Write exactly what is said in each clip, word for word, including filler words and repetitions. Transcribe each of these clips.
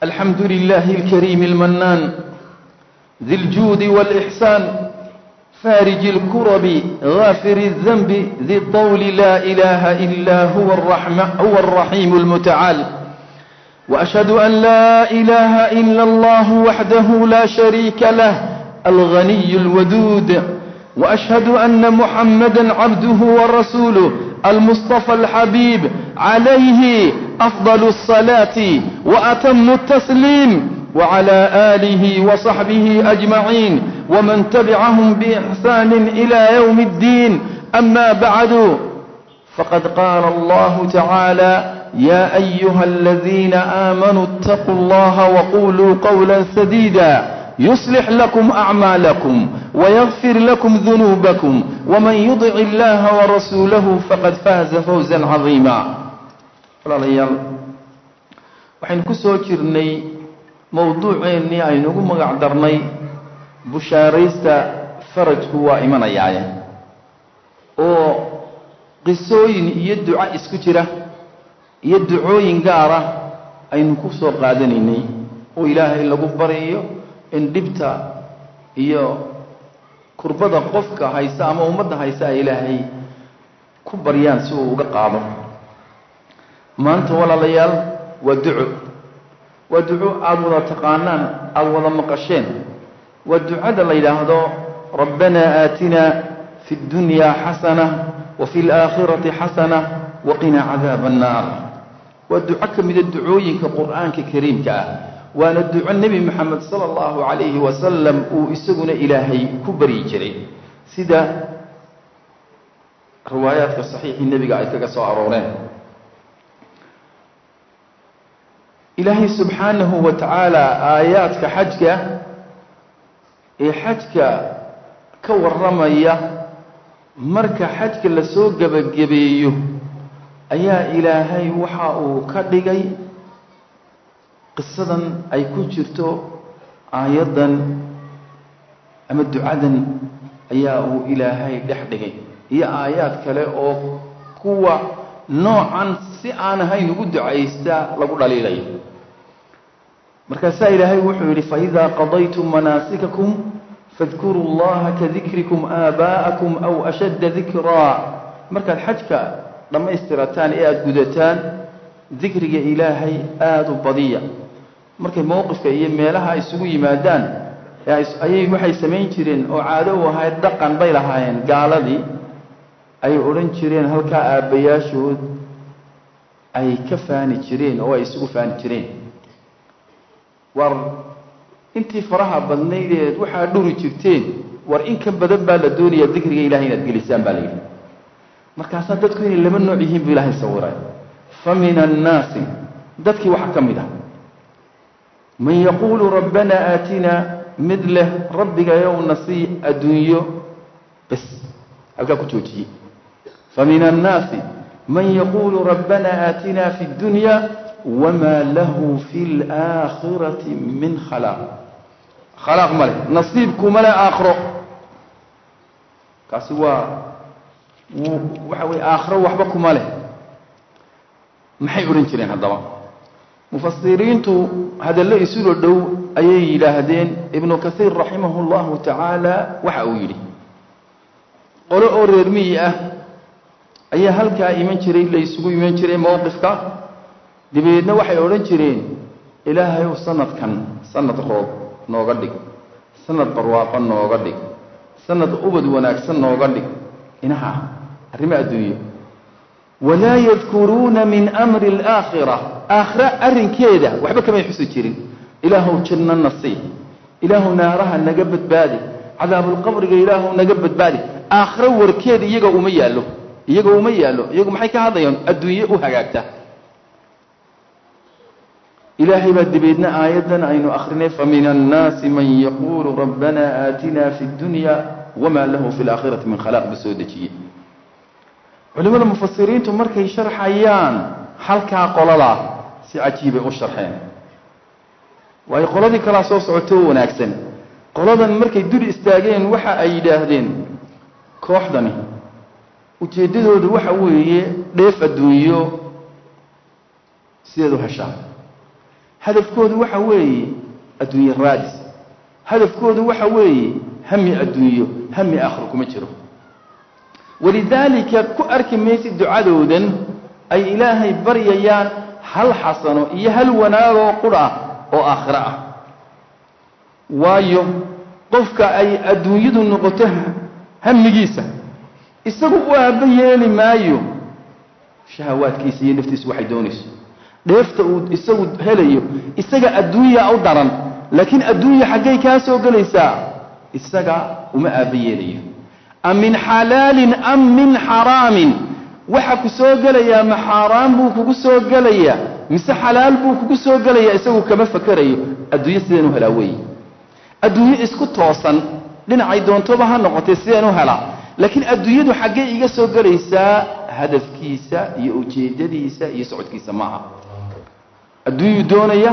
الحمد لله الكريم المنان ذي الجود والإحسان فارج الكرب غافر الذنب ذي الطول لا إله إلا هو الرحمة هو الرحيم المتعال. وأشهد أن لا إله إلا الله وحده لا شريك له الغني الودود. وأشهد أن محمدا عبده ورسوله المصطفى الحبيب عليه أفضل الصلاة وأتم التسليم وعلى آله وصحبه أجمعين ومن تبعهم بإحسان إلى يوم الدين. أما بعد فقد قال الله تعالى يا أيها الذين آمنوا اتقوا الله وقولوا قولا سديدا يصلح لكم أعمالكم ويغفر لكم ذنوبكم ومن يطع الله ورسوله فقد فاز فوزا عظيما. waxaynu ku soo jirnay mowduuceennii aynugu magac darnay bushaaraysta farajku waa imanayaaye oo qisooyin iyo duco isku jira iyo ducooyin gaara aynu ku soo qaadanaynay oo ilaahay lagu bariyo in dhibta iyo kurbada qofka haysta ama ummadda haysta ay ilaahay ku baryaan si uu uga qaado. maanta walaalayaal waa duco waa duco aad wada taqaanaan aad wada maqasheen waa ducada la yidhaahdo rabbanaa aatinaa fi اdunyaa xasana wa fi اlaakhirati xasana waqinaa cadaaba annaar. waa duco ka mida ducooyinka qur'aanka kariimka ah waana duco nebi moxamed sala allahu calayhi wasalam uu isaguna ilaahay ku baryi jiray sida riwaayaadka saxiixii nebiga ay kaga soo arooreen. ilaahay subxaanahu wa tacaala aayaadka xajka ee xajka ka warramaya marka xajka la soo gebagabeeyo ayaa ilaahay waxa uu ka dhigay qisadan ay ku jirto aayaddan ama ducadan ayaa uu ilaahay dhex dhigay iyo aayaad kale oo kuwa noocan si aan ahayn ugu ducaysta lagu dhaliilayo. markaasaa ilaahay wuxuu yidhi faidaa qadaytum manaasikakum fadkuruu allaha kadikrikum aabaa'akum aw ashadda dikraa. markaad xajka dhammaystirataan ee aada gudataan dikriga ilaahay aada u badiya. markay mowqifka iyo meelaha isugu yimaadaan ayay waxay samayn jireen oo caado u ahayd dhaqan bay lahaayeen gaaladii ay odhan jireen halkaa aabbayaashood ay ka faani jireen oo ay isugu faani jireen. war intii faraha badnaydeed waxaa dhuri jirteen war in ka badan baa la doonayaa dikriga ilaahay inaad gelisaan baa la yidhi. markaasaa dadku inay laba nooc yihiin buu ilaahay sawiray. fa min annaasi dadkii waxaa ka mid ah man yaquulu rabbanaa aatinaa mid leh rabbigayow nasii adduunyo bas halkaa ku joojiyey. fa min annaasi man yaquulu rabbanaa aatinaa fi اddunya wamaa lahu fi اlaakhirati min khalaaq. khalaaq ma leh nasiibkuma leh aakhiro. kaasi waa waxa weye aakhiro waxba kuma leh. maxay odhan jireen haddaba mufasiriintu hadallo isulo dhow ayay yidhaahdeen. ibnu kasiir raximahu llahu tacaala waxa uu yidhi qolo oo reer miyi ah ayaa halkaa iman jiray la isugu iman jiray mowqifka. dabeedna waxay odhan jireen ilaahayow sanadkan sanad roob nooga dhig, sanad barwaaqo nooga dhig, sanad ubad wanaagsan nooga dhig. inaha arrimo adduunyo. walaa yadkuruuna min amri alaakhira. aakhira arrinkeeda waxba kamay xusi jirin. ilaahow janno nasii, ilaahow naaraha naga badbaadi, cadaabulqabriga ilaahow naga badbaadi. aakhiro warkeeda iyaga uma yaallo iyaga uma yaallo iyagu maxay ka hadlayaan adduunye u hagaagta. ilaahay baa dabeedna aayaddan aynu akhrinay fa min annaasi man yaquulu rabbanaa aatinaa fi اddunya wamaa lahu fi اlaakhirati min khalaaq ba soo dejiyey. culimmada mufasiriintu markay sharxayaan halkaa qoladaa si cajiibay u sharxeen. waayo qoladii kalaa soo socotoo wanaagsan. qoladan markay dul istaageen waxa ay yidhaahdeen kooxdani ujeeddadoodu waxa weeye dheef adduunyo sideed u heshaa. hadafkoodu waxa weeye adduunyo raadis hadafkoodu waxa weeye hami adduunyo hami aakhiro kuma jiro walidaalika ku arki maysid ducadoodan ay ilaahay baryayaan hal xasano iyo hal wanaag oo qura oo aakhiro ah waayo qofka ay adduunyadu noqoto hamigiisa isagu u aaba yeeli maayo shahawaadkiisa iyo naftiisa waxay doonayso dheefta uu isagu helayo isaga adduunya u daran laakiin adduunya xaggay ka soo galaysaa isaga uma aaba yeelayo am min halaalin am min haraamin waxa ku soo galaya ma xaraam buu kugu soo galaya mise xalaal buu kugu soo galaya isagu kama fakarayo adduunya sideen u helaaway adduunya isku toosan dhinacay doontoba ha noqotay sideen u helaa laakiin adduunyadu xaggay iga soo galaysaa hadafkiisa iyo ujeedadiisa iyo socodkiisa maaha adduunyu doonaya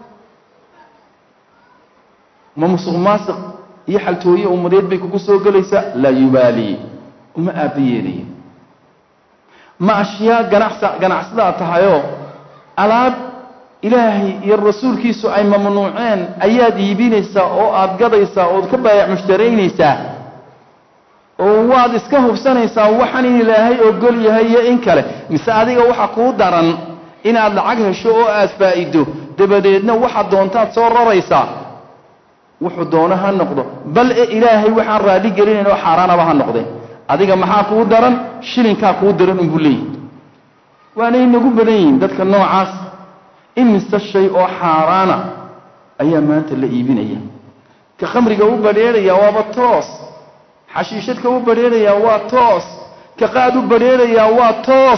ma musuq maasuq iyo xaltooye ummadeed bay kugu soo galaysaa laa yubaali uma aabayeelayo ma ashyaa ganacsa ganacsada tahayo alaab ilaahay iyo rasuulkiisu ay mamnuuceen ayaad iibinaysaa oo aad gadaysaa oo ka baayac mushtaraynaysaa oo waad iska hubsanaysaa waxaan ilaahay ogol yahay iyo in kale mise adiga waxa ku daran inaad lacag hesho oo aad faa'iido dabadeedna waxa doontaad soo raraysaa wuxuu doona ha noqdo bal ilaahay waxaan raadi gelinayn oo xaraanaba ha noqdeen adiga maxaa ku daran shilinka ku daran in bulay waana inagu badan yihiin dadka noocaas imisa shay oo xaraana ayaa maanta la iibinaya ka khamriga u bareeraya waaba toos xashiishadka u bareeraya waa toos ka qaad u bareeraya waa toos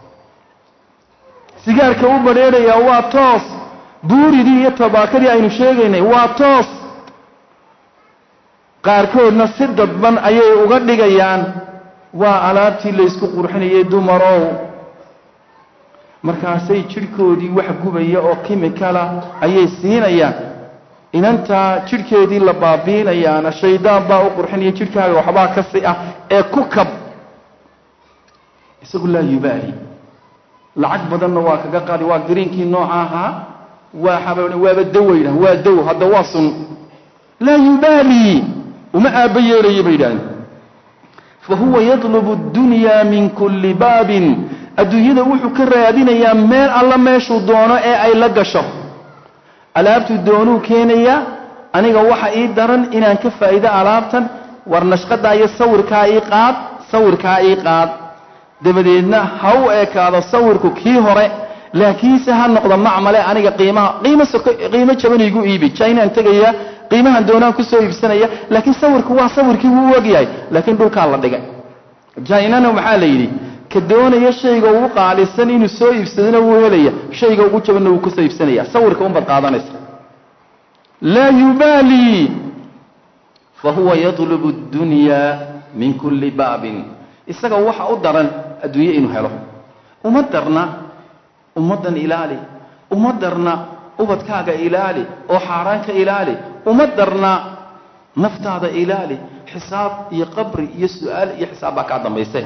sigaarka u bareeraya waa toos buuridii iyo tabaakadii aynu sheegaynay waa toos qaarkoodna si dadban ayay uga dhigayaan waa alaabtii la isku qurxinayay dumarow markaasay jirkoodii wax gubaya oo kimikala ayay siinayaan inanta jirkeedii la baabiinayaana shaydaan baa u qurxinaya jirkaaga waxbaa ka si ah ee ku kab isagu laa yubaali lacag badanna waa kaga qaadi waa greenkii nooca ahaa waa xabaan waaba dawayna waa daw hadda waa sun laa yubaali وما أبيري بيدان فهو يطلب الدنيا من كل باب الدنيا وحو كرادين يا مال الله ما يشو دونه اي اي لقشو ألابت الدونو كينيا أنيقا وحا اي درن إنا نكفى إذا ألابتا ورنشقد اي صور كاي قاد صور كاي قاد دبديدنا هاو اي كادا صوركو كي هوري لكن سهل نقضى معملة أنيقا قيمة قيمة قيمة شبان يقو إيبي شاينا انتقيا qiimahan doonaan ku soo iibsanaya laakiin sawirku waa sawirkii uu wagiyay laakiin dhulka la dhigay jaynana waxa la yiri ka doonaya shayga uu qaalisan inuu soo iibsadana uu helaya shayga ugu jabana uu ku soo iibsanaya sawirka un bad qaadanaysa la yubali fa huwa yatlubu ad-dunya min kulli babin isaga waxa u daran adduunyo inuu helo uma darna ummadan ilaali uma darna ubadkaaga ilaali oo xaaraanka ilaali uma darna naftaada ilaali xisaab iyo qabri iyo su'aal iyo xisaab ka dambeysay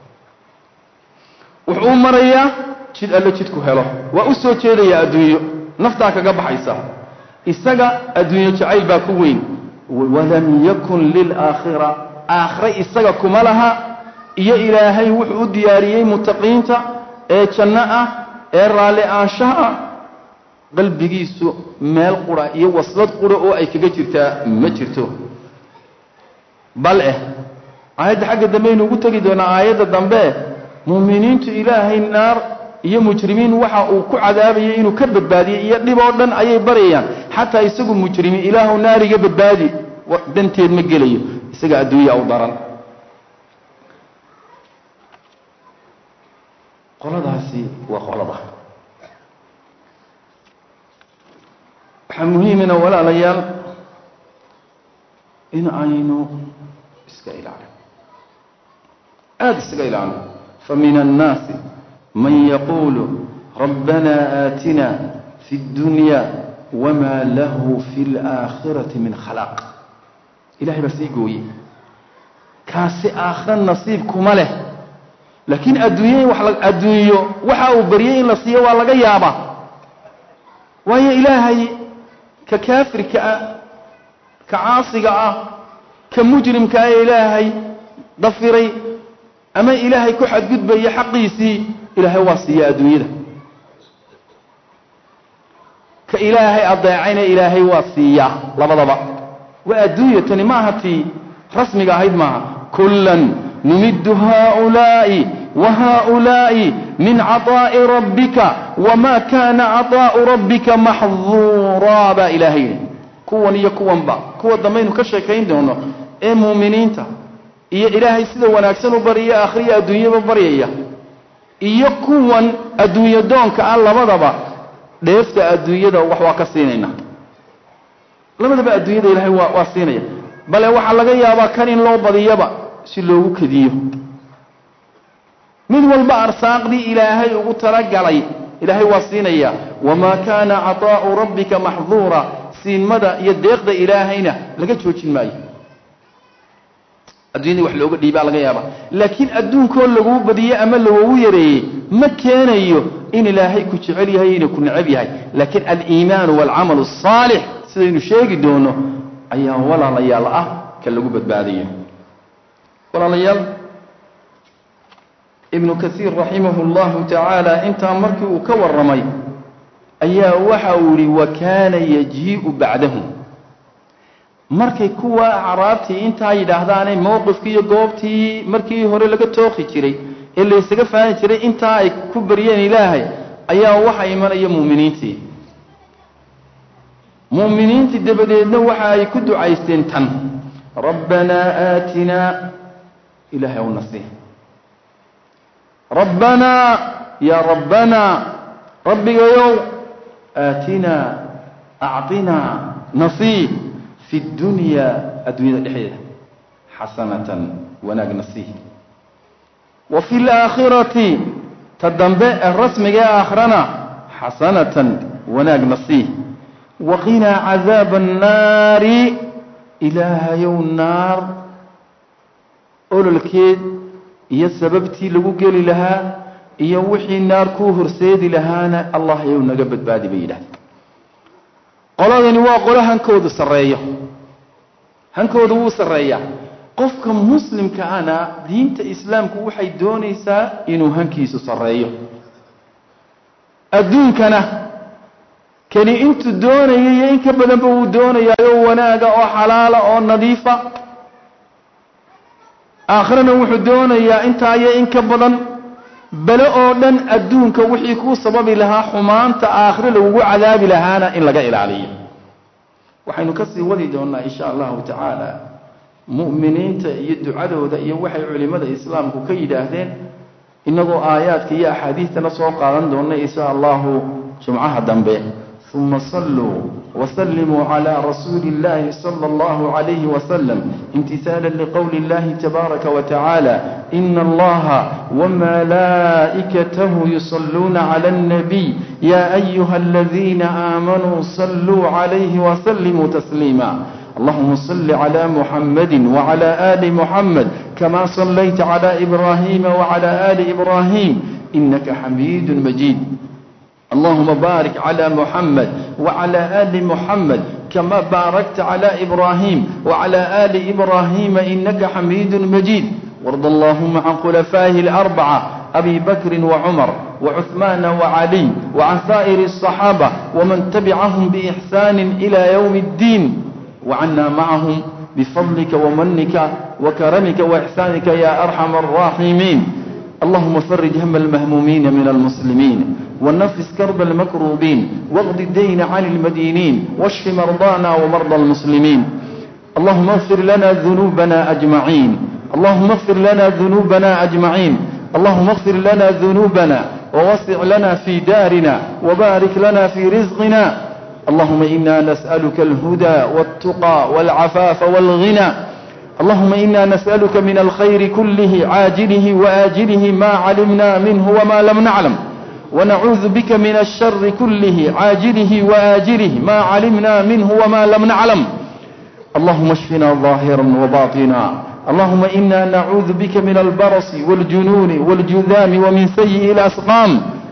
wuxuu marayaa jid alla jidku helo waa u soo jeedaya adduunyo naftaa kaga baxaysa isaga adduunyo jacayl baa ku weyn walam yakun lil aakhirah aakhira isaga kuma laha iyo ilaahay wuxuu u diyaariyay mutaqiinta ee janna ah ee raali aanshaha qalbigiisu meel qura iyo waslad qura oo ay kaga jirtaa ma jirto bal eh ayada xagga dambe inuu ugu tagi doona ayada dambe muuminiintu ilaahay naar iyo mujrimiin waxa uu ku cadaabayay inuu ka badbaadiyo iyo dhib oo dhan ayay barayaan xataa isagu mujrimi ilaahu naariga badbaadi danteed ma gelayo isaga adduunyo u daran qoladaasi waa qolada muhiimنا ولا ليال إن عينه إسكيلان هذا إسكيلان فمن الناس من يقول ربنا آتنا في الدنيا وما له في الآخرة من خلاق إلهي بس يقول كاسي آخر نصيب كماله لكن الدنيا وحلق الدنيا وحاو بريين لصيه ولا جيابه waayo ilaahay ka kaafirka ah ka caasiga ah ka mujrimka ah ilaahay dafiray ama ilaahay ku xadgudbaya xaqiisii ilaahay waa siiya adduunyada ka ilaahay adeecayna ilaahay waa siiya labadaba waa adduunyatani maaha tii rasmiga ahayd maaha kullan numiddu haa'ulaa'i wa haa'ulaa'i min cataa'i rabbika wamaa kaana cataa'u rabbika maxduuraa baa ilaahay kuwan iyo kuwanba kuwa dambaynu ka sheekayn doono ee muuminiinta iyo ilaahay sida wanaagsan u bariya akhriya adduunyaba baryaya iyo kuwan adduunyo doonka ah labadaba dheefta adduunyada wax waa ka siinayna labadaba adduunyada ilaahay waa waa siinaya bal waxa laga yaabaa kan in loo badiyaba si loogu kadiyo mid walba arsaaqdi ilaahay ugu talagalay ilaahay waa siinaya wama kaana cataa'u rabbika maxduura siinmada iyo deeqda ilaahayna laga joojin maayo adduunyada wax looga dhiibaa laga yaabaa laakiin adduunkoo lagu badiyo ama lagu yareeyay ma keenayo in ilaahay ku jecel yahay inuu ku neceb yahay laakiin al-iimaan wal amal as-saalih sidaynu sheegi doono ayaa walaalayaal ah ka lagu badbaadiyo walaalayaal ibn kathir rahimahullah ta'ala inta markii uu ka waramay ayaa waxa uu yiri wa kaana yaji'u ba'dahu markay kuwa acraabtii inta yidhaahdaan mowqifkii iyo goobtii markii hore laga tooqi jiray ee la isaga faahan jiray inta ay ku bariyeen ilaahay ayaa waxa imanaya muuminiintii muuminiintii dabadeedna waxa ay ku ducaysteen tan rabbana aatina ilaahay u nasiih rabbana ya rabbana rabbigayow aatina a'tina nasiih في الدنيا الدنيا الحياة حسنة وناق نصيه وفي الآخرة تدنباء الرسم جاء آخرنا حسنة وناق نصيه وقنا عذاب النار إله يوم النار أولو الكيد هي سببتي لقوقل لها يوحي النار كوهر سيدي لهانا الله يوم نقبت بعد بيده qoladani waa qolo hankooda sareeyo hankooda wuu sareeyaa qofka muslimka ana diinta islaamku waxay doonaysaa inuu hankiisu sareeyo adduunkana kani intu doonayay in ka badan buu doonayaa wanaaga oo xalaala oo nadiifa aakhirana wuxuu doonayaa inta ay in ka badan bal oo dhan adduunka wixii ku sababi lahaa xumaanta aakhire lagu cadaabi lahaana in laga ilaaliyo waxaynu ka sii wadi doonaa insha Allah ta'ala mu'miniinta iyo ducadooda iyo waxay culimada islaamku ka yiraahdeen inagoo aayaadka iyo axaadiistana soo qaadan doona insha Allah jumcaha dambe thumma sallu وسلموا على رسول الله صلى الله عليه وسلم امتثالا لقول الله تبارك وتعالى إن الله وملائكته يصلون على النبي يا أيها الذين آمنوا صلوا عليه وسلموا تسليما اللهم صل على محمد وعلى آل محمد كما صليت على إبراهيم وعلى آل إبراهيم إنك حميد مجيد اللهم بارك على محمد وعلى آل محمد كما باركت على إبراهيم وعلى آل إبراهيم إنك حميد مجيد وارض اللهم عن خلفائه الأربعة أبي بكر وعمر وعثمان وعلي وعن سائر الصحابة ومن تبعهم بإحسان إلى يوم الدين وعنا معهم بفضلك ومنك وكرمك وإحسانك يا أرحم الراحمين اللهم فرج هم المهمومين من المسلمين ونفس كرب المكروبين واقض الدين عن المدينين واشف مرضانا ومرضى المسلمين اللهم اغفر لنا ذنوبنا أجمعين اللهم اغفر لنا ذنوبنا أجمعين اللهم اغفر لنا ذنوبنا ووسع لنا في دارنا وبارك لنا في رزقنا اللهم إنا نسألك الهدى والتقى والعفاف والغنى اللهم إنا نسألك من الخير كله عاجله وآجله ما علمنا منه وما لم نعلم ونعوذ بك من الشر كله عاجله وآجله ما علمنا منه وما لم نعلم اللهم اشفنا ظاهرا وباطنا اللهم إنا نعوذ بك من البرص والجنون والجذام ومن سيء الأسقام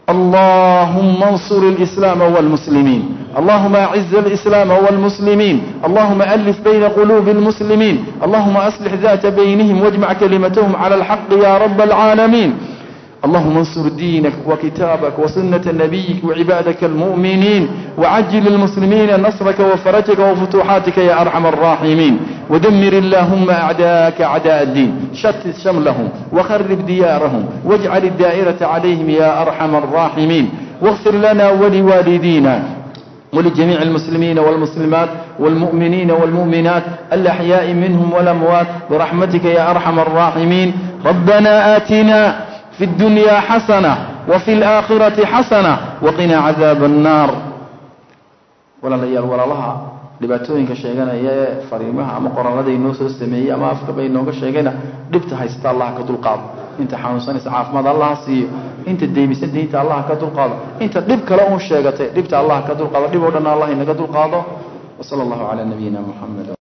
اللهم انصر الإسلام والمسلمين اللهم أعز الإسلام والمسلمين اللهم ألف بين قلوب المسلمين اللهم أصلح ذات بينهم واجمع كلمتهم على الحق يا رب العالمين اللهم انصر دينك وكتابك وسنة نبيك وعبادك المؤمنين وعجل المسلمين نصرك وفرجك وفتوحاتك يا أرحم الراحمين ودمر اللهم أعداءك أعداء الدين شتت شملهم وخرب ديارهم واجعل الدائرة عليهم يا أرحم الراحمين واغفر لنا ولوالدينا ولجميع المسلمين والمسلمات والمؤمنين والمؤمنات الأحياء منهم والأموات برحمتك يا أرحم الراحمين ربنا آتنا في الدنيا حسنة وفي الآخرة حسنة وقنا عذاب النار ولا ليال ولا لها dhibaatooyinka sheeganaya fariimaha ama qoraalada inoo soo sameeyay ama afka bay inooga sheegayna dhibta haysta Allah ka dulqaado inta xanuunsanaysa caafimaad Allah siiyo inta deebisan diinta Allah ka dulqaado inta dhib kale oo sheegatay dhibta Allah ka dulqaado dhib oo dhan Allah inaga dulqaado wa sallallahu ala nabiyina Muhammad